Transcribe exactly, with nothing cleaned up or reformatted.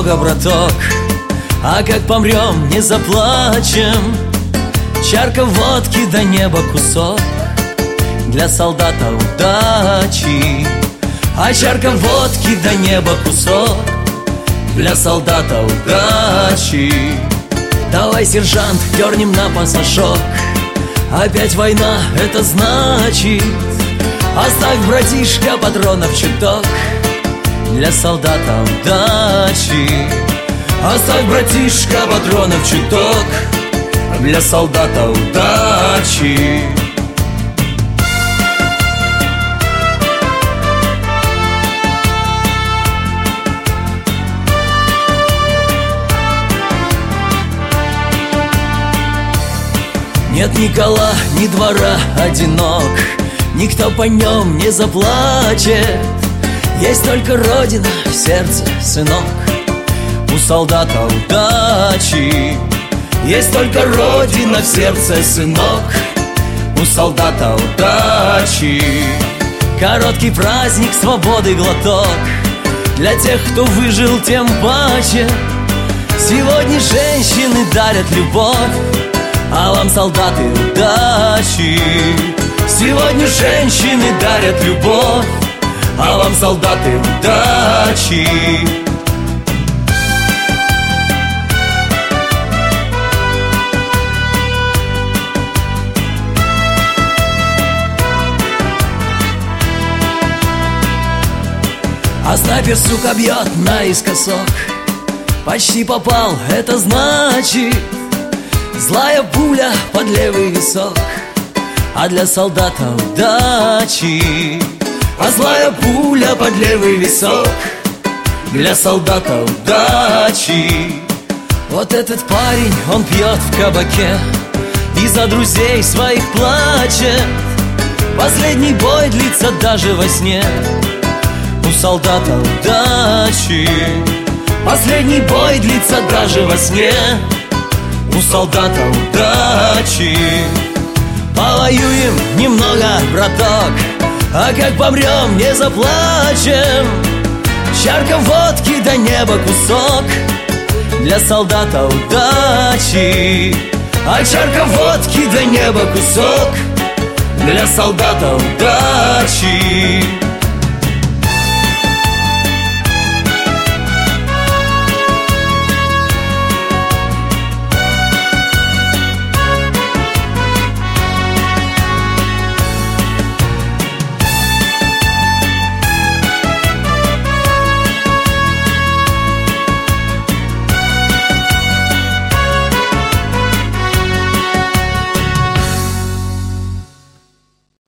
много, браток, а как помрем, не заплачем. Чарка водки до неба кусок для солдата удачи. А чарка водки до неба кусок для солдата удачи. Давай, сержант, дернем на пассажок. Опять война, это значит оставь, братишка, патронов чуток для солдата удачи. Оставь, братишка, патронов чуток для солдата удачи. Нет ни кола, ни двора одинок, никто по нем не заплачет. Есть только Родина в сердце, сынок, у солдата удачи. Есть только Родина в сердце, сынок, у солдата удачи. Короткий праздник свободы, глоток для тех, кто выжил, тем паче. Сегодня женщины дарят любовь, а вам, солдаты, удачи. Сегодня женщины дарят любовь, а вам, солдаты, удачи. А снайпер, сука, бьет наискосок, почти попал, это значит злая пуля под левый висок, а для солдата удачи. А злая пуля под левый висок для солдата удачи. Вот этот парень, он пьет в кабаке и за друзей своих плачет. Последний бой длится даже во сне у солдата удачи. Последний бой длится даже во сне у солдата удачи. Повоюем немного, браток, а как помрем, не заплачем. Чарка водки до неба кусок для солдата удачи. А чарка водки до неба кусок для солдата удачи.